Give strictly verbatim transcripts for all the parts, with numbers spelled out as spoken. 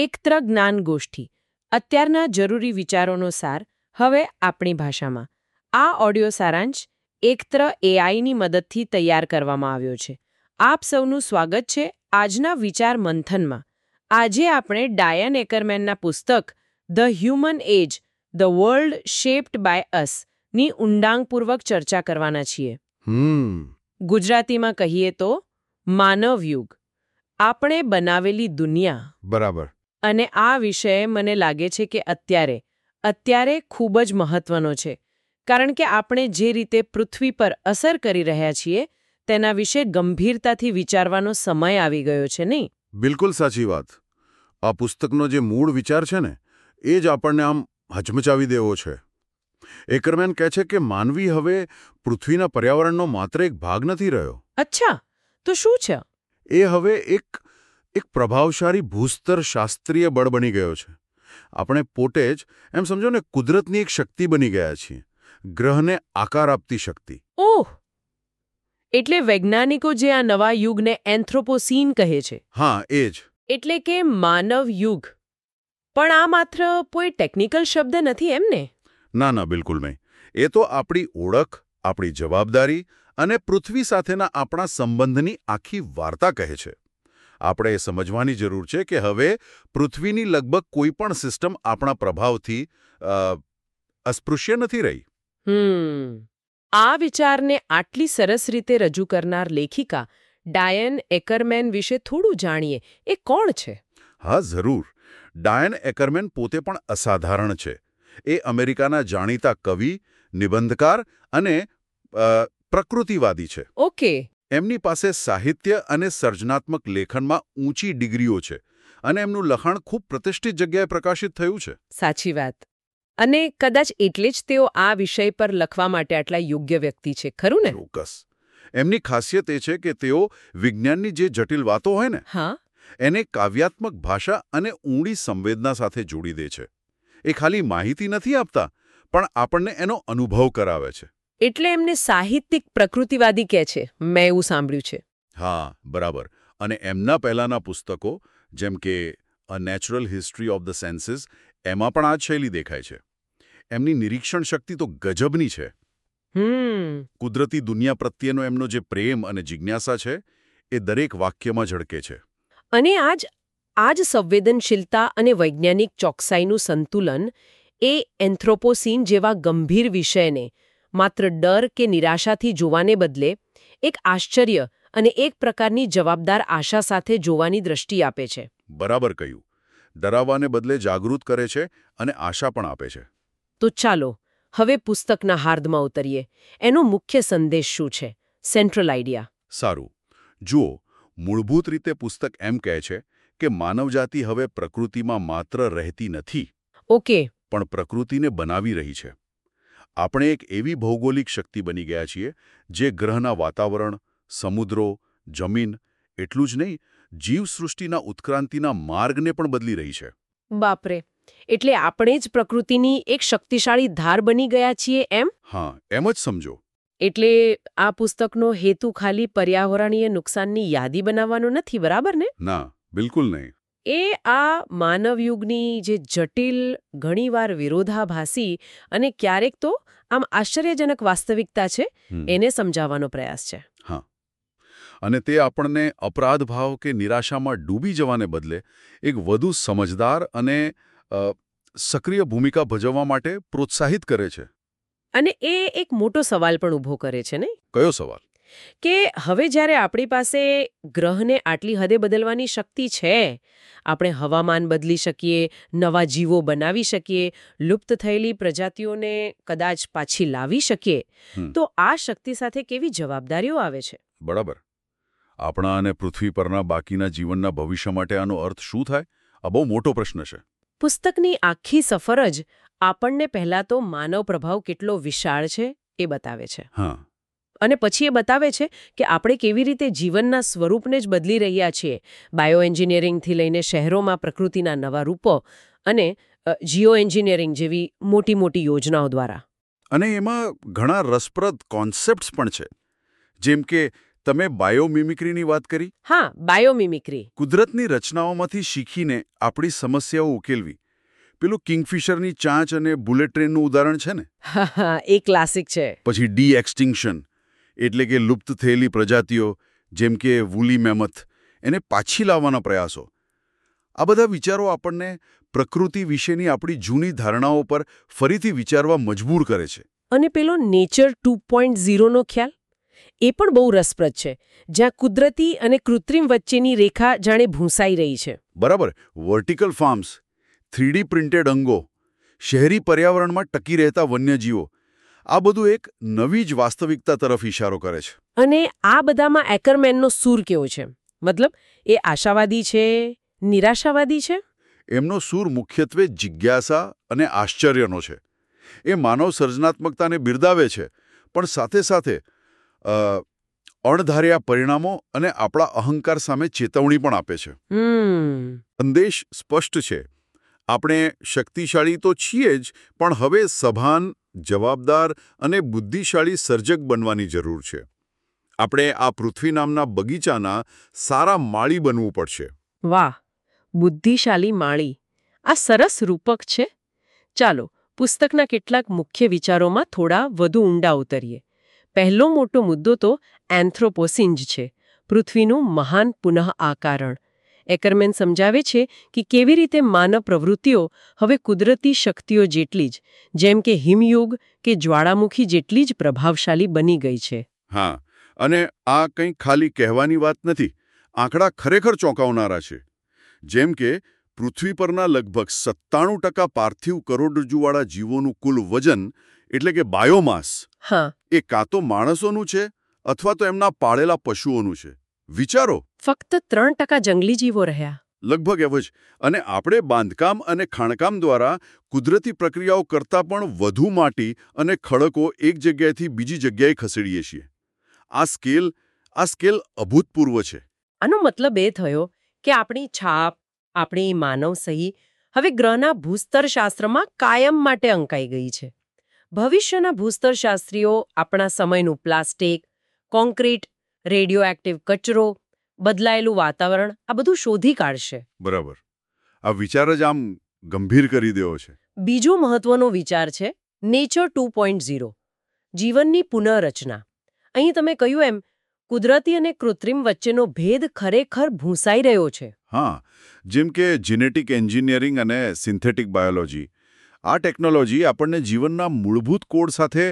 એકત્ર જ્ઞાન ગોષ્ઠી અત્યારના જરૂરી વિચારોનો સાર હવે આપણી ભાષામાં. આ ઓડિયો સારાંશ એકત્ર એઆઈની મદદથી તૈયાર કરવામાં આવ્યો છે. આપ સૌનું સ્વાગત છે આજના વિચાર મંથનમાં. આજે આપણે ડાયન એકરમેનના પુસ્તક the human age the world shaped by us ની ઊંડાણપૂર્વક ચર્ચા કરવાના છીએ. હમ ગુજરાતીમાં કહીએ તો માનવ યુગ, આપણે બનાવેલી દુનિયા. બરાબર. અને આ વિષય મને લાગે છે કે અત્યારે અત્યારે ખૂબ જ મહત્વનો છે, કારણ કે આપણે જે રીતે પૃથ્વી પર અસર કરી રહ્યા છીએ તેના વિશે ગંભીરતાથી વિચારવાનો સમય આવી ગયો છે, નહીં? બિલકુલ સાચી વાત. આ પુસ્તકનો જે મૂળ વિચાર છે ને એ જ આપણને આમ હચમચાવી દેવો છે. એકરમેન કહે છે કે માનવી હવે પૃથ્વીના પર્યાવરણનો માત્ર એક ભાગ નથી રહ્યો. અચ્છા, તો શું છે? એ હવે એક એક પ્રભાવશાળી ભૂસ્તર શાસ્ત્રીય બળ બની ગયો છે. આપણે પોતે જ એમ સમજો ને કુદરતની એક શક્તિ બની ગયા છીએ, ગ્રહને આકાર આપતી શક્તિ. ઓહ, એટલે વૈજ્ઞાનિકો જે આ નવા યુગને એન્થ્રોપોસીન કહે છે. હા, એ જ. એટલે કે માનવ યુગ. પણ આ માત્ર કોઈ ટેકનિકલ શબ્દ નથી એમને? ના ના, બિલકુલ નહીં. એ તો આપણી ઓળખ, આપણી જવાબદારી અને પૃથ્વી સાથેના આપણા સંબંધની આખી વાર્તા કહે છે. આપણે એ સમજવાની જરૂર છે કે હવે પૃથ્વીની લગભગ કોઈ પણ સિસ્ટમ આપણા પ્રભાવથી અસ્પૃશ્ય નથી રહી. હમ આ વિચારને આટલી સરસ રીતે રજૂ કરનાર લેખિકા ડાયન એકરમેન વિશે થોડું જાણીએ. એ કોણ છે? હા, જરૂર. ડાયન એકરમેન પોતે પણ અસાધારણ છે. એ અમેરિકાના જાણીતા કવિ, નિબંધકાર અને પ્રકૃતિવાદી છે. ઓકે. એમની પાસે સાહિત્ય અને સર્જનાત્મક લેખનમાં ઊંચી ડિગ્રીઓ છે અને એમનું લખાણ ખૂબ પ્રતિષ્ઠિત જગ્યાએ પ્રકાશિત થયું છે. સાચી વાત. અને કદાચ એટલે જ તેઓ આ વિષય પર લખવા માટે આટલા યોગ્ય વ્યક્તિ છે, ખરું ને? ચોક્કસ. એમની ખાસિયત એ છે કે તેઓ વિજ્ઞાનની જે જટિલ વાતો હોય ને હા, એને કાવ્યાત્મક ભાષા અને ઊંડી સંવેદના સાથે જોડી દે છે. એ ખાલી માહિતી નથી આપતા, પણ આપણને એનો અનુભવ કરાવે છે. એટલે એમને સાહિત્યિક પ્રકૃતિવાદી કહે છે, મેં એવું સાંભળ્યું છે. હા, બરાબર. અને એમના પહેલાના પુસ્તકો જેમ કે a natural history of the senses, એમાં પણ આ જ શૈલી દેખાય છે. એમની નિરીક્ષણ શક્તિ તો ગજબની છે. હમ કુદરતી દુનિયા પ્રત્યેનો એમનો જે પ્રેમ અને જિજ્ઞાસા છે એ દરેક વાક્યમાં ઝળકે છે. અને આજ આજ સંવેદનશીલતા અને વૈજ્ઞાનિક ચોકસાઈનું સંતુલન એ એન્થ્રોપોસીન જેવા ગંભીર વિષયને માત્ર ડર કે નિરાશાથી જોવાને બદલે એક આશ્ચર્ય અને એક પ્રકારની જવાબદાર આશા સાથે જોવાની દ્રષ્ટિ આપે છે. બરાબર કહ્યું. ડરાવવાને બદલે જાગૃત કરે છે અને આશા પણ આપે છે. તો ચાલો હવે પુસ્તકના હાર્દમાં ઉતરીએ. એનો મુખ્ય સંદેશ શું છે? Central idea. સારું. જુઓ, મૂળભૂત રીતે પુસ્તક એમ કહે છે કે માનવજાતિ હવે પ્રકૃતિમાં માત્ર રહેતી નથી. ઓકે. પણ પ્રકૃતિને બનાવી રહી છે. આપણે એક એવી ભૌગોલિક શક્તિ બની ગયા છીએ જે ગ્રહના વાતાવરણ, સમુદ્રો, જમીન, એટલું જ નહીં, જીવસૃષ્ટિના ઉત્ક્રાંતિના માર્ગને પણ બદલી રહી છે. બાપરે, એટલે આપણે જ પ્રકૃતિની એક શક્તિશાળી ધાર બની ગયા છીએ એમ? હા, એમ જ સમજો. એટલે આ પુસ્તકનો હેતુ ખાલી પર્યાવરણીય નુકસાનની યાદી બનાવવાનો નથી, બરાબર ને? ના, બિલકુલ નહીં. એ આ માનવયુગની જે જટિલ, ઘણીવાર વિરોધાભાસી અને ક્યારેક તો આમ આશ્ચર્યજનક વાસ્તવિકતા છે એને સમજાવવાનો પ્રયાસ છે. હા, અને તે આપણને અપરાધભાવ કે નિરાશામાં ડૂબી જવાને બદલે એક વધુ સમજદાર અને સક્રિય ભૂમિકા ભજવવા માટે પ્રોત્સાહિત કરે છે. અને એ એક મોટો સવાલ પણ ઊભો કરે છે ને? કયો સવાલ? કે હવે જ્યારે આપણી પાસે ગ્રહને આટલી હદે બદલવાની શક્તિ છે, આપણે હવામાન બદલી શકીએ, નવા જીવો બનાવી શકીએ, લુપ્ત થયેલી પ્રજાતિઓને કદાચ પાછી લાવી શકીએ, તો આ શક્તિ સાથે કેવી જવાબદારીઓ આવે છે? બરાબર. આપણા અને પૃથ્વી પરના બાકીના જીવનના ભવિષ્ય માટે આનો અર્થ શું થાય? આ બહુ મોટો પ્રશ્ન છે. પુસ્તકની આખી સફર જ આપણને પહેલાં તો માનવ પ્રભાવ કેટલો વિશાળ છે એ બતાવે છે. હા. અને પછી એ બતાવે છે કે આપણે કેવી રીતે જીવનના સ્વરૂપને જ બદલી રહ્યા છીએ, બાયો એન્જિનિયરિંગથી લઈને શહેરોમાં પ્રકૃતિના નવા રૂપો અને જીઓ એન્જિનિયરિંગ જેવી મોટી મોટી યોજનાઓ દ્વારા. અને એમાં ઘણા રસપ્રદ કોન્સેપ્ટ્સ પણ છે, જેમ કે તમે બાયોમિમિક્રીની વાત કરી. હા, બાયોમિમિક્રી. કુદરતની રચનાઓમાંથી શીખીને આપણી સમસ્યાઓ ઉકેલવી. પેલું કિંગફિશરની ચાંચ અને બુલેટ ટ્રેનનું ઉદાહરણ છે ને. હા હા, એ ક્લાસિક છે. પછી ડી એક્સટિંક્શન એટલે કે લુપ્ત થયેલી પ્રજાતિઓ જેમ કે વુલી મેમથ એને પાછી લાવવાના પ્રયાસો. આ બધા વિચારો આપણને પ્રકૃતિ વિશેની આપણી જૂની ધારણાઓ પર ફરીથી વિચારવા મજબૂર કરે છે. અને પેલો નેચર ટુ પોઈન્ટ ઝીરોનો ખ્યાલ એ પણ બહુ રસપ્રદ છે, જ્યાં કુદરતી અને કૃત્રિમ વચ્ચેની રેખા જાણે ભૂંસાઈ રહી છે. બરાબર. વર્ટિકલ ફાર્મ્સ, થ્રીડી પ્રિન્ટેડ અંગો, શહેરી પર્યાવરણમાં ટકી રહેતા વન્યજીવો, આ બધું એક નવી જ વાસ્તવિકતા તરફ ઇશારો કરે છે. અને આ બધામાં એકરમેનનો સૂર કેવો છે? મતલબ એ આશાવાદી છે, નિરાશાવાદી છે? એમનો સૂર મુખ્યત્વે જિજ્ઞાસા અને આશ્ચર્યનો છે. એ માનવ સર્જનાત્મકતાને બિરદાવે છે, પણ સાથે સાથે અણધાર્યા પરિણામો અને આપણા અહંકાર સામે ચેતવણી પણ આપે છે. સંદેશ સ્પષ્ટ છે. આપણે શક્તિશાળી તો છીએ જ, પણ હવે સભાન, જવાબદાર અને બુદ્ધિશાળી સર્જક બનવાની જરૂર છે. આપણે આ પૃથ્વી નામના બગીચાના સારા માળી બનવું પડશે. વાહ, બુદ્ધિશાળી માળી. આ સરસ રૂપક છે. ચાલો પુસ્તકના કેટલાક મુખ્ય વિચારોમાં થોડા વધુ ઊંડા ઉતરીએ. પહેલો મોટો મુદ્દો તો એન્થ્રોપોસીન જ છે, પૃથ્વીનું મહાન પુનઃ આકારણ. એકરમેન સમજાવે છે કે કેવી રીતે માનવ પ્રવૃત્તિઓ હવે કુદરતી શક્તિઓ જેટલી જ, જેમ કે હિમયુગ કે જ્વાળામુખી જેટલી જ પ્રભાવશાળી બની ગઈ છે. હા, અને આ કંઈ ખાલી કહેવાની વાત નથી. આંકડા ખરેખર ચોંકાવનારા છે. જેમ કે પૃથ્વી પરના લગભગ સત્તાણું ટકા પાર્થિવ કરોડરજ્જુવાળા જીવોનું કુલ વજન એટલે કે બાયોમાસ, હા, એ કાં તો માણસોનું છે અથવા તો એમના પાળેલા પશુઓનું છે. વિચારો, ફક્ત ત્રણ ટકા જંગલી જીવો રહ્યા. લગભગ એવો જ. અને આપણે બાંધકામ અને ખાણકામ દ્વારા કુદરતી પ્રક્રિયાઓ કરતાં પણ વધુ માટી અને ખડકો એક જગ્યાએથી બીજી જગ્યાએ ખસેડીએ છીએ. આ સ્કેલ આ સ્કેલ અભૂતપૂર્વ છે. આનો મતલબ એ થયો કે આપણી છાપ, આપણી માનવ સહી હવે ગ્રહના ભૂસ્તરશાસ્ત્રમાં કાયમ માટે અંકાઈ ગઈ છે. ભવિષ્યના ભૂસ્તરશાસ્ત્રીઓ આપણા સમયનું પ્લાસ્ટિક, કોન્ક્રીટ, રેડિયોએક્ટિવ કચરો, બદલાયેલું વાતાવરણ આ બધું શોધી કાઢશે. બરાબર. આ વિચાર જ આમ ગંભીર કરી દેવો છે. બીજો મહત્વનો વિચાર છે નેચર ટુ પોઈન્ટ ઝીરો, જીવનની પુનઃરચના. અહીં તમે કહ્યું એમ કુદરતી અને કૃત્રિમ વચ્ચેનો ભેદ ખરેખર ભૂંસાઈ રહ્યો છે. હા, જેમ કે જીનેટિક એન્જિનિયરિંગ અને સિન્થેટિક બાયોલોજી. આ ટેકનોલોજી આપણને જીવનના મૂળભૂત કોડ સાથે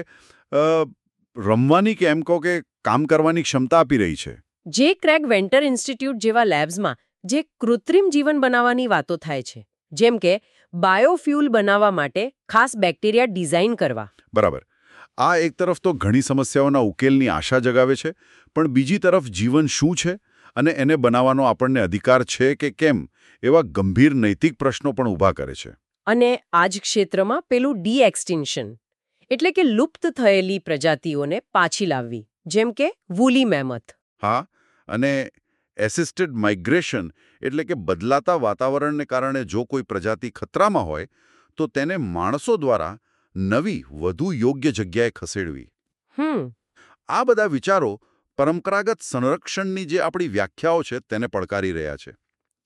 રમવાની કે એમ કહો કે કામ કરવાની ક્ષમતા આપી રહી છે. જે ક્રેગ વેન્ટર ઇન્સ્ટિટ્યૂટ જેવા લેબ્સમાં જે કૃત્રિમ જીવન બનાવવાની વાતો થાય છે, જેમ કે બાયોફ્યુલ બનાવવા માટે ખાસ બેક્ટેરિયા ડિઝાઇન કરવા. બરાબર. આ એક તરફ તો ઘણી સમસ્યાઓના ઉકેલની આશા જગાવે છે, પણ બીજી તરફ જીવન શું છે અને એને બનાવવાનો આપણને અધિકાર છે કે કેમ એવા ગંભીર નૈતિક પ્રશ્નો પણ ઊભા કરે છે. અને આ જ ક્ષેત્રમાં પેલું ડી એક્સટિંક્શન એટલે કે લુપ્ત થયેલી પ્રજાતિઓને પાછી લાવવી, જેમ કે વુલી મેમથ. હા, અને એસિસ્ટેડ માઇગ્રેશન એટલે કે બદલાતા વાતાવરણને કારણે જો કોઈ પ્રજાતિ ખતરામાં હોય તો તેને માણસો દ્વારા નવી, વધુ યોગ્ય જગ્યાએ ખસેડવી. હમ આ બધા વિચારો પરંપરાગત સંરક્ષણની જે આપણી વ્યાખ્યાઓ છે તેને પડકારી રહ્યા છે.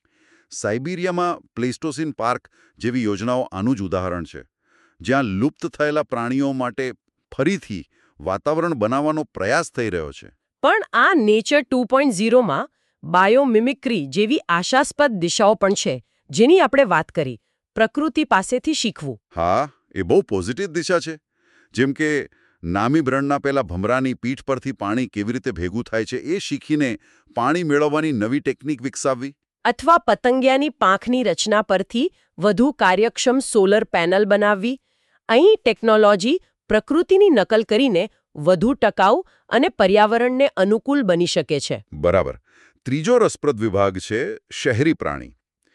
સાઇબિરિયામાં પ્લેસ્ટોસીન પાર્ક જેવી યોજનાઓ આનું જ ઉદાહરણ છે, જ્યાં લુપ્ત થયેલા પ્રાણીઓ માટે ફરીથી વાતાવરણ બનાવવાનો પ્રયાસ થઈ રહ્યો છે. પણ આ નેચર ટુ પોઈન્ટ ઝીરોમાં બાયોમિમિક્રી જેવી આશાસ્પદ દિશાઓ પણ છે, જેની આપણે વાત કરી. પ્રકૃતિ પાસેથી શીખવું. હા, એ બહુ પોઝિટિવ દિશા છે. જેમ કે નામી બ્રણના પેલા ભમરાની પીઠ પરથી પાણી કેવી રીતે ભેગું થાય છે એ શીખીને પાણી મેળવવાની નવી ટેકનિક વિકસાવવી. અથવા પતંગિયાની પાંખની રચના પરથી વધુ કાર્યક્ષમ સોલર પેનલ બનાવવી. અહીં ટેકનોલોજી પ્રકૃતિની નકલ કરીને વધુ ટકાઉ અને પર્યાવરણને અનુકૂળ બની શકે છે. બરાબર. ત્રીજો રસપ્રદ વિભાગ છે શહેરી પ્રાણી.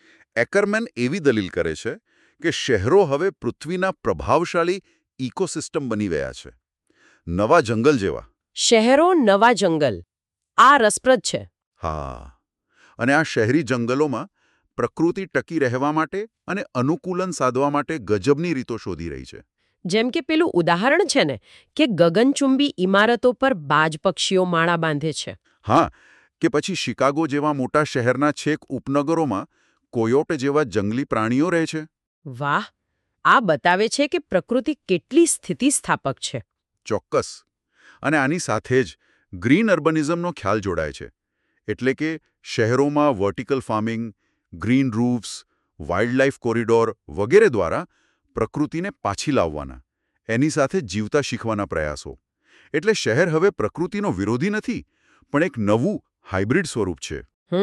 એકરમેન એવી દલીલ કરે છે કે શહેરો હવે પૃથ્વીના પ્રભાવશાળી ઇકોસિસ્ટમ બની ગયા છે, નવા જંગલ જેવા. શહેરો નવા જંગલ, આ રસપ્રદ છે. હા, અને આ શહેરી જંગલોમાં પ્રકૃતિ ટકી રહેવા માટે અને અનુકૂલન સાધવા માટે ગજબની રીતો શોધી રહી છે. જેમ કે પેલું ઉદાહરણ છે ને કે ગગનચુંબી ઇમારતો પર બાજ પક્ષીઓ માળા બાંધે છે. હા, કે પછી શિકાગો જેવા મોટા શહેરના છેક ઉપનગરોમાં કોયોટ જેવા જંગલી પ્રાણીઓ રહે છે. વાહ, આ બતાવે છે કે પ્રકૃતિ કેટલી સ્થિતિસ્થાપક છે. ચોક્કસ. અને આની સાથે જ ગ્રીન અર્બનિઝમનો ખ્યાલ જોડાય છે. એટલે કે શહેરોમાં vertical farming, green roofs, wildlife corridor વગેરે દ્વારા પ્રકૃતિને પાછી લાવવાના, એની સાથે જીવતા શીખવાના પ્રયાસો. એટલે શહેર હવે પ્રકૃતિનો વિરોધી નથી, પણ એક નવું હાઇબ્રિડ સ્વરૂપ છે.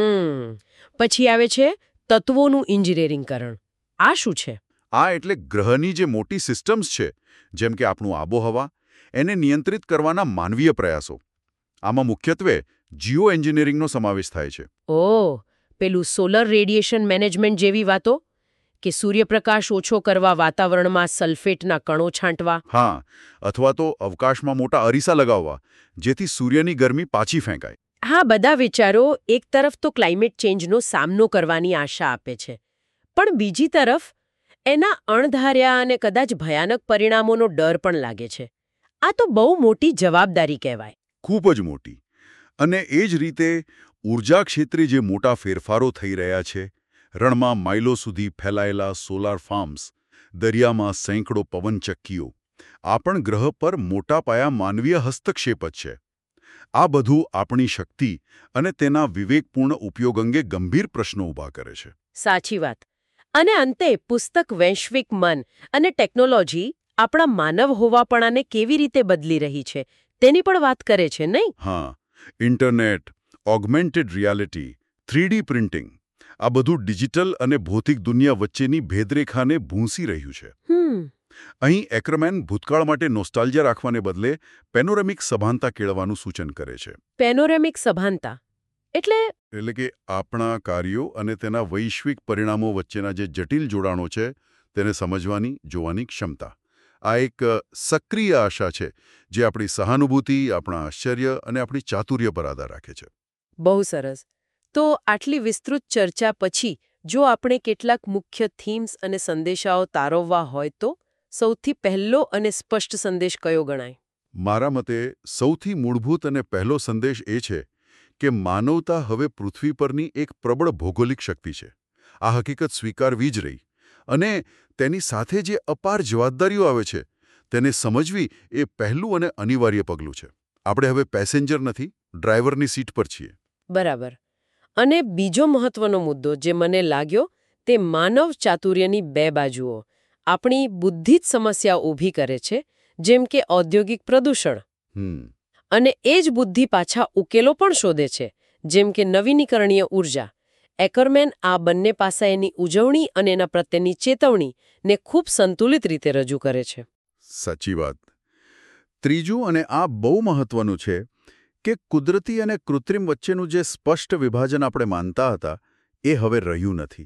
હમ પછી આવે છે તત્વોનું ઇન્જિનિયરિંગકરણ. આ શું છે? આ એટલે ગ્રહની જે મોટી સિસ્ટમ્સ છે, જેમ કે આપણું આબોહવા, એને નિયંત્રિત કરવાના માનવીય પ્રયાસો. આમાં મુખ્યત્વે જીઓ એન્જિનિયરિંગનો સમાવેશ થાય છે. ઓહ, પેલું સોલર રેડિયેશન મેનેજમેન્ટ જેવી વાતો? કે સૂર્યપ્રકાશ ઓછો કરવા વાતાવરણમાં સલ્ફેટના કણો છાંટવા? હા, અથવા તો અવકાશમાં મોટા અરીસા લગાવવા, જેથી સૂર્યની ગરમી પાછી ફેંકાય. હા, બધા વિચારો એક તરફ તો ક્લાઇમેટ ચેન્જનો સામનો કરવાની આશા આપે છે, પણ બીજી તરફ એના અણધાર્યા અને કદાચ ભયાનક પરિણામોનો ડર પણ લાગે છે. આ તો બહુ મોટી જવાબદારી કહેવાય. ખૂબ જ મોટી. અને એ જ રીતે ઊર્જા ક્ષેત્રે જે મોટા ફેરફારો થઈ રહ્યા છે, રણમાં માઇલો સુધી ફેલાયેલા સોલાર ફાર્મ્સ, દરિયામાં સેંકડો પવનચક્કીઓ, આ પણ ગ્રહ પર મોટા પાયા માનવીય હસ્તક્ષેપ જ છે. આ બધું આપણી શક્તિ અને તેના વિવેકપૂર્ણ ઉપયોગ અંગે ગંભીર પ્રશ્નો ઊભા કરે છે. સાચી વાત. અને અંતે પુસ્તક વૈશ્વિક મન અને ટેકનોલોજી આપણા માનવ હોવાપણાને કેવી રીતે બદલી રહી છે તેની પણ વાત કરે છે, નહીં? હા, internet, augmented reality, three D printing, આ બધું ડિજિટલ અને ભૌતિક દુનિયા વચ્ચેની ભેદરેખાને ભૂંસી રહ્યું છે. હમ અહીં એકરમેન ભૂતકાળ માટે નોસ્ટાલ્જિયા રાખવાને બદલે પેનોરેમિક સભાનતા કેળવવાનું સૂચન કરે છે. પેનોરેમિક સભાનતા એટલે? એટલે કે આપણા કાર્યો અને તેના વૈશ્વિક પરિણામો વચ્ચેના જે જટિલ જોડાણો છે તેને સમજવાની, જોવાની ક્ષમતા. આ એક સક્રિય આશા છે જે આપણી સહાનુભૂતિ, આપણા આશ્ચર્ય અને આપણી ચાતુર્ય પર આધાર રાખે છે. બહુ સરસ. તો આટલી વિસ્તૃત ચર્ચા પછી જો આપણે કેટલાક મુખ્ય થીમ્સ અને સંદેશાઓ તારવવા હોય તો સૌથી પહેલો અને સ્પષ્ટ સંદેશ કયો ગણાય? મારા મતે સૌથી મૂળભૂત અને પહેલો સંદેશ એ છે કે માનવતા હવે પૃથ્વી પરની એક પ્રબળ ભૌગોલિક શક્તિ છે. આ હકીકત સ્વીકારવી જ રહી. અને તેની સાથે જે અપાર જવાબદારીઓ આવે છે તેને સમજવી એ પહેલું અને અનિવાર્ય પગલું છે. આપણે હવે પેસેન્જર નથી, ડ્રાઈવરની સીટ પર છીએ. બરાબર. અને બીજો મહત્વનો મુદ્દો જે મને લાગ્યો તે માનવ ચાતુર્યની બે બાજુઓ. આપણી બુદ્ધિ જ સમસ્યા ઊભી કરે છે, જેમ કે ઔદ્યોગિક પ્રદૂષણ. હમ અને એ જ બુદ્ધિ પાછા ઉકેલો પણ શોધે છે, જેમ કે નવીનીકરણીય ઊર્જા. એકરમેન આ બંને પાસાએની ઉજવણી અને એના પ્રત્યેની ચેતવણીને ખૂબ સંતુલિત રીતે રજૂ કરે છે. સાચી વાત. ત્રીજું, અને આ બહુ મહત્વનું છે, કે કુદરતી અને કૃત્રિમ વચ્ચેનું જે સ્પષ્ટ વિભાજન આપણે માનતા હતા એ હવે રહ્યું નથી.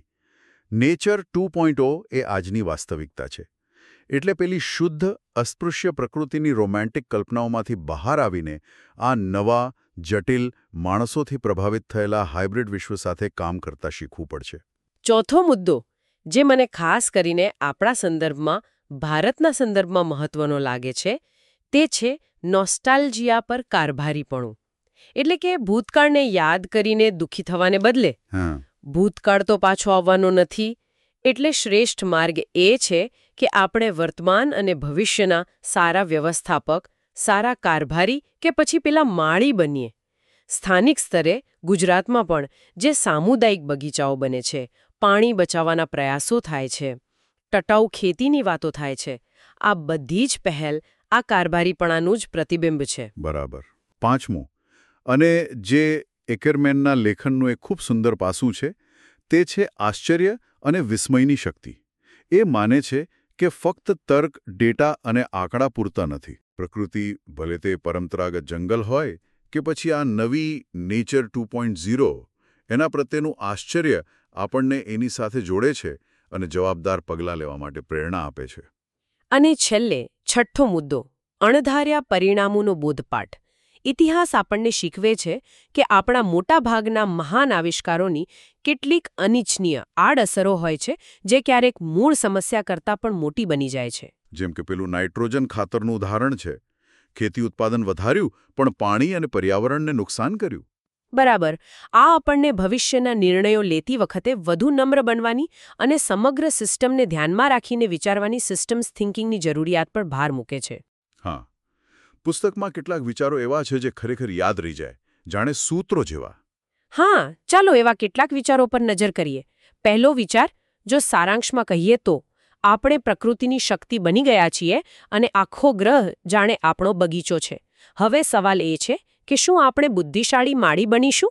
નેચર ટુ પોઈન્ટ ઓ એ આજની વાસ્તવિકતા છે. એટલે પેલી શુદ્ધ, અસ્પૃશ્ય પ્રકૃતિની રોમેન્ટિક કલ્પનાઓમાંથી બહાર આવીને આ નવા, જટિલ, માણસોથી પ્રભાવિત થયેલા હાઇબ્રિડ વિશ્વ સાથે કામ કરતા શીખવું પડશે. ચોથો મુદ્દો જે મને ખાસ કરીને આપણા સંદર્ભમાં, ભારતના સંદર્ભમાં મહત્વનો લાગે છે, તે છે નોસ્ટાલ્જિયા પર કારભારીપણું. એટલે કે ભૂતકાળને યાદ કરીને દુઃખી થવાને બદલે હા ભૂતકાળ તો પાછો આવવાનો નથી, એટલે શ્રેષ્ઠ માર્ગ એ છે કે આપણે વર્તમાન અને ભવિષ્યના સારા વ્યવસ્થાપક, સારા કારભારી કે પછી પેલા માળી બનીએ. સ્થાનિક સ્તરે ગુજરાતમાં પણ જે સામુદાયિક બગીચાઓ બને છે, પાણી બચાવવાના પ્રયાસો થાય છે, ટટાઉ ખેતીની વાતો થાય છે, આ બધી જ પહેલ આ કારભારીપણાનું જ પ્રતિબિંબ છે. બરાબર. પાંચમું, અને જે એકરમેનના લેખનનું એક ખૂબ સુંદર પાસું છે, તે છે આશ્ચર્ય અને વિસ્મયની શક્તિ. એ માને છે કે ફક્ત તર્ક, ડેટા અને આંકડા પૂરતા નથી. પ્રકૃતિ, ભલે તે પરંપરાગત જંગલ હોય કે પછી આ નવી નેચર ટુ પોઈન્ટ ઝીરો, એના પ્રત્યેનું આશ્ચર્ય આપણને એની સાથે જોડે છે અને જવાબદાર પગલાં લેવા માટે પ્રેરણા આપે છે. અને છેલ્લે છઠ્ઠો મુદ્દો, અણધાર્યા પરિણામોનો બોધપાઠ. ઇતિહાસ આપણને શીખવે છે કે આપણા મોટાભાગના મહાન આવિષ્કારોની કેટલીક અનિચ્છનીય આડઅસરો હોય છે જે ક્યારેક મૂળ સમસ્યા કરતાં પણ મોટી બની જાય છે. જેમ કે પેલું નાઇટ્રોજન ખાતરનું ઉદાહરણ છે. ખેતી ઉત્પાદન વધાર્યું પણ પાણી અને પર્યાવરણને નુકસાન કર્યું. બરાબર. આ આપણને ભવિષ્યના નિર્ણયો લેતી વખતે વધુ નમ્ર બનવાની અને સમગ્ર સિસ્ટમને ધ્યાનમાં રાખીને વિચારવાની સિસ્ટમ્સ થિંકિંગની જરૂરિયાત પર ભાર મૂકે છે. હા, પુસ્તકમાં કેટલાક વિચારો એવા છે જે ખરેખર યાદ રહી જાય, જાણે સૂત્રો જેવા. હા, ચાલો એવા કેટલાક વિચારો પર નજર કરીએ. પહેલો વિચાર, જો સારાંશમાં કહીએ તો આપણે પ્રકૃતિની શક્તિ બની ગયા છીએ અને આખો ગ્રહ જાણે આપણો બગીચો છે. હવે સવાલ એ છે કે શું આપણે બુદ્ધિશાળી માળી બનીશું?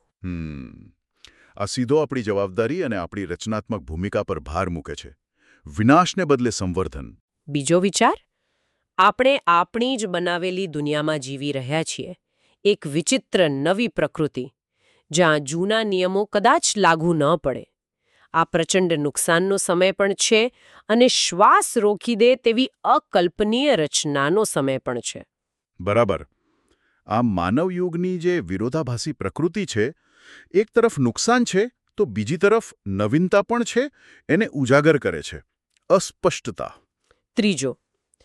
હમ આ સીધો આપણી જવાબદારી અને આપણી રચનાત્મક ભૂમિકા પર ભાર મૂકે છે. વિનાશને બદલે સંવર્ધન. બીજો વિચાર, આપણે આપણી જ બનાવેલી દુનિયામાં જીવી રહ્યા છીએ. એક વિચિત્ર નવી પ્રકૃતિ, જ્યાં જૂના નિયમો કદાચ લાગુ ન પડે. આ પ્રચંડ નુકસાનનો સમય પણ છે અને શ્વાસ રોકી દે તેવી અકલ્પનીય રચનાનો સમય પણ છે. બરાબર. આ માનવયુગની જે વિરોધાભાસી પ્રકૃતિ છે, એક તરફ નુકસાન છે તો બીજી તરફ નવીનતા પણ છે, એને ઉજાગર કરે છે. અસ્પષ્ટતા. ત્રીજો,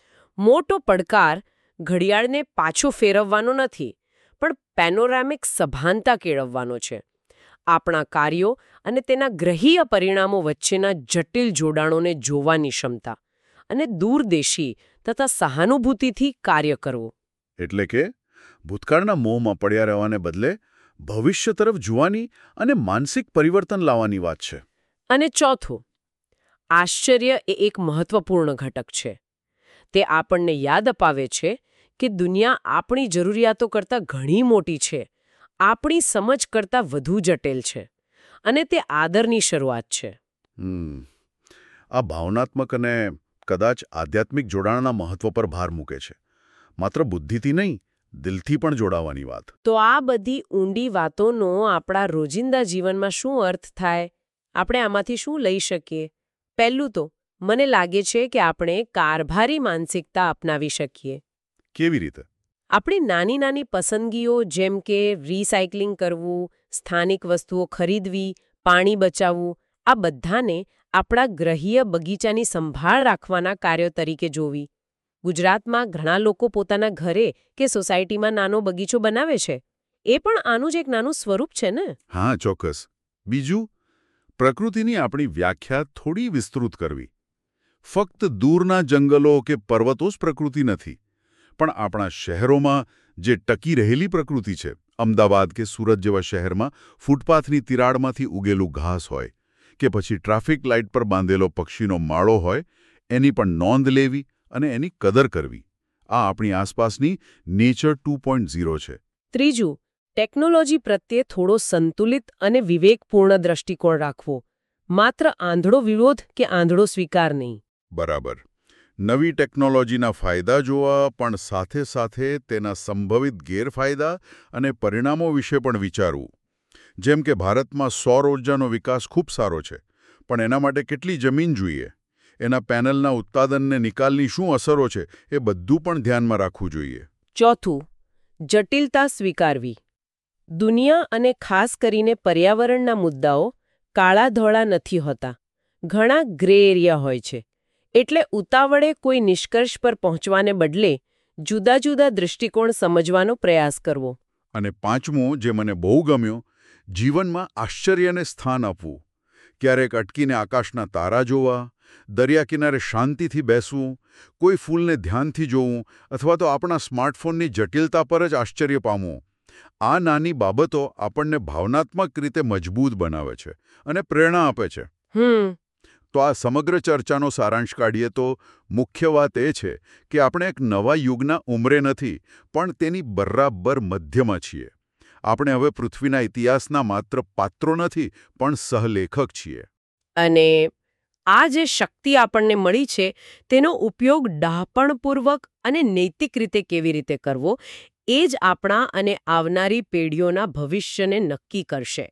મોટો પડકાર ઘડિયાળને પાછું ફેરવવાનો નથી, પણ પેનોરામિક સભાનતા કેળવવાનો છે. આપણા કાર્યો અને તેના ગ્રહીય પરિણામો વચ્ચેના જટિલ જોડાણોને જોવાની ક્ષમતા અને દૂરદેશી તથા સહાનુભૂતિથી કાર્ય કરવું. એટલે કે ભૂતકાળના મોહમાં પડ્યા રહેવાને બદલે ભવિષ્ય તરફ જોવાની અને માનસિક પરિવર્તન લાવવાની વાત છે. અને ચોથું, આશ્ચર્ય એ એક મહત્વપૂર્ણ ઘટક છે. તે આપણને યાદ અપાવે છે કે દુનિયા આપણી જરૂરિયાતો કરતાં ઘણી મોટી છે, આપણી સમજ કરતાં વધુ જટિલ છે, અને તે આદરની શરૂઆત છે. હમ આ ભાવનાત્મક અને કદાચ આધ્યાત્મિક જોડાણના મહત્વ પર ભાર મૂકે છે. માત્ર બુદ્ધિથી નહીં, દિલથી પણ જોડાવાની વાત. તો આ બધી ઊંડી વાતોનો આપણા રોજિંદા જીવનમાં શું અર્થ થાય? આપણે આમાંથી શું લઈ શકીએ? પહેલું તો મને લાગે છે કે આપણે કારભારી માનસિકતા અપનાવી શકીએ. કેવી રીતે? આપણી નાની નાની પસંદગીઓ, જેમ કે રિસાયકલિંગ કરવું, સ્થાનિક વસ્તુઓ ખરીદવી, પાણી બચાવવું, આ બધાને આપણા ગ્રહીય બગીચાની સંભાળ રાખવાના કાર્યો તરીકે જોવી. ગુજરાતમાં ઘણા લોકો પોતાના ઘરે કે સોસાયટીમાં નાનો બગીચો બનાવે છે. એ પણ આનું જ એક નાનું સ્વરૂપ છે ને? હા, ચોક્કસ. બીજું, પ્રકૃતિની આપણી વ્યાખ્યા થોડી વિસ્તૃત કરવી. ફક્ત દૂરના જંગલો કે પર્વતો જ પ્રકૃતિ નથી, પણ આપણા શહેરોમાં જે ટકી રહેલી પ્રકૃતિ છે, અમદાવાદ કે સુરત જેવા શહેરમાં ફૂટપાથની તિરાડમાંથી ઉગેલું ઘાસ હોય કે પછી ટ્રાફિક લાઇટ પર બાંધેલો પક્ષીનો માળો હોય, એની પણ નોંધ લેવી અને એની કદર કરવી. આ આપણી આસપાસની નેચર ટુ પોઈન્ટ ઝીરો છે. ત્રીજું, ટેકનોલોજી પ્રત્યે થોડો સંતુલિત અને વિવેકપૂર્ણ દ્રષ્ટિકોણ રાખવો. માત્ર આંધળો વિરોધ કે આંધળો સ્વીકાર નહીં. બરાબર. નવી ટેકનોલોજીના ફાયદા જોવા, પણ સાથે સાથે તેના સંભવિત ગેરફાયદા અને પરિણામો વિશે પણ વિચારવું. જેમ કે ભારતમાં સૌર ઊર્જાનો વિકાસ ખૂબ સારો છે, પણ એના માટે કેટલી જમીન જોઈએ, એના પેનલના ઉત્પાદનને નિકાલની શું અસરો છે, એ બધું પણ ધ્યાનમાં રાખવું જોઈએ. ચોથું, જટિલતા સ્વીકારવી. દુનિયા અને ખાસ કરીને પર્યાવરણના મુદ્દાઓ કાળા ધોળા નથી હોતા. ઘણા ગ્રે એરિયા હોય છે. એટલે ઉતાવળે કોઈ નિષ્કર્ષ પર પહોંચવાને બદલે જુદા જુદા દૃષ્ટિકોણ સમજવાનો પ્રયાસ કરવો. અને પાંચમું, જે મને બહુ ગમ્યું, જીવનમાં આશ્ચર્યને સ્થાન આપવું. ક્યારેક અટકીને આકાશના તારા જોવા, દરિયા કિનારે શાંતિથી બેસવું, કોઈ ફૂલને ધ્યાનથી જોવું, અથવા તો આપણા સ્માર્ટફોનની જટિલતા પર જ આશ્ચર્ય પામવું. આ નાની બાબતો આપણને ભાવનાત્મક રીતે મજબૂત બનાવે છે અને પ્રેરણા આપે છે. હમ તો આ સમગ્ર ચર્ચાનો સારાંશ કાઢીએ તો મુખ્ય વાત એ છે કે આપણે એક નવા યુગના ઉંમરે નથી, પણ તેની બરાબર મધ્યમાં છીએ. આપણે હવે પૃથ્વીના ઇતિહાસના માત્ર પાત્રો નથી, પણ સહલેખક છીએ. અને આ જે શક્તિ આપણને મળી છે, તેનો ઉપયોગ ડહાપણપૂર્વક અને નૈતિક રીતે કેવી રીતે કરવો, એ જ આપણા અને આવનારી પેઢીઓના ભવિષ્યને નક્કી કરશે.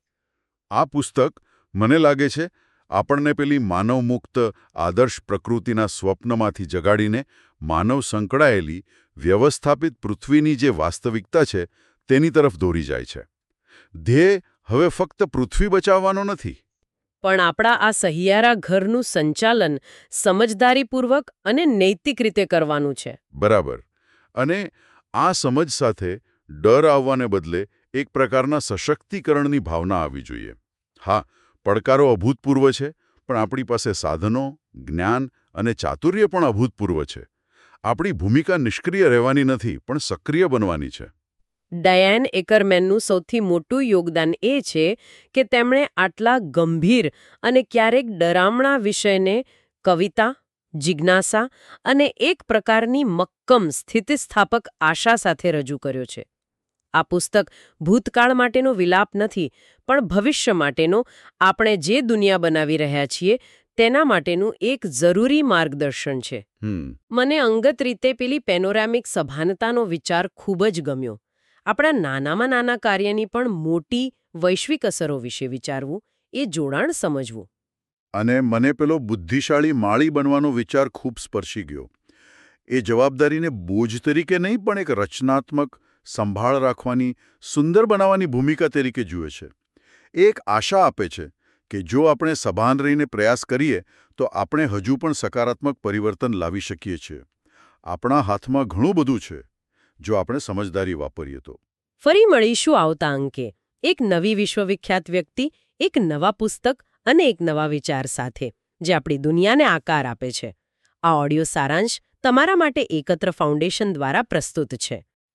આ પુસ્તક, મને લાગે છે, આપણને પેલી માનવમુક્ત આદર્શ પ્રકૃતિના સ્વપ્નમાંથી જગાડીને માનવ સંકળાયેલી, વ્યવસ્થાપિત પૃથ્વીની જે વાસ્તવિકતા છે, તેની તરફ દોરી જાય છે. ધ્યેય હવે ફક્ત પૃથ્વી બચાવવાનો નથી, પણ આપણા આ સહિયારા ઘરનું સંચાલન સમજદારીપૂર્વક અને નૈતિક રીતે કરવાનું છે. બરાબર. અને આ સમજ સાથે ડર આવવાને બદલે એક પ્રકારના સશક્તિકરણની ભાવના આવવી જોઈએ. હા, પડકારો અભૂતપૂર્વ છે, પણ આપણી પાસે સાધનો, જ્ઞાન અને ચાતુર્ય પણ અભૂતપૂર્વ છે. આપણી ભૂમિકા નિષ્ક્રિય રહેવાની નથી, પણ સક્રિય બનવાની છે. ડાયન એકરમેનનું સૌથી મોટું યોગદાન એ છે કે તેમણે આટલા ગંભીર અને ક્યારેક ડરામણા વિષયને કવિતા, જિજ્ઞાસા અને એક પ્રકારની મક્કમ સ્થિતિસ્થાપક આશા સાથે રજૂ કર્યો છે. આ પુસ્તક ભૂતકાળ માટેનો વિલાપ નથી, પણ ભવિષ્ય માટેનો, આપણે જે દુનિયા બનાવી રહ્યા છીએ તેના માટેનું એક જરૂરી માર્ગદર્શન છે. મને અંગત રીતે પેલી પેનોરામિક સભાનતાનો વિચાર ખૂબ જ ગમ્યો. આપણા નાનામાં નાના કાર્યની પણ મોટી વૈશ્વિક અસરો વિશે વિચારવું, એ જોડાણ સમજવું. અને મને પેલો બુદ્ધિશાળી માળી બનવાનો વિચાર ખૂબ સ્પર્શી ગયો. એ જવાબદારીને બોજ તરીકે નહીં, પણ એક રચનાત્મક, સંભાળ રાખવાની, સુંદર બનાવવાની ભૂમિકા તરીકે જુએ છે. એ એક આશા આપે છે કે જો આપણે સભાન રહીને પ્રયાસ કરીએ તો આપણે હજુ પણ સકારાત્મક પરિવર્તન લાવી શકીએ છીએ. આપણા હાથમાં ઘણું બધું છે, જો આપણે સમજદારી વાપરીએ તો. ફરી મળીશું આવતા અંકે એક નવી વિશ્વવિખ્યાત વ્યક્તિ, એક નવા પુસ્તક અને એક નવા વિચાર સાથે, જે આપણી દુનિયાને આકાર આપે છે. આ ઓડિયો સારાંશ તમારા માટે એકત્ર ફાઉન્ડેશન દ્વારા પ્રસ્તુત છે.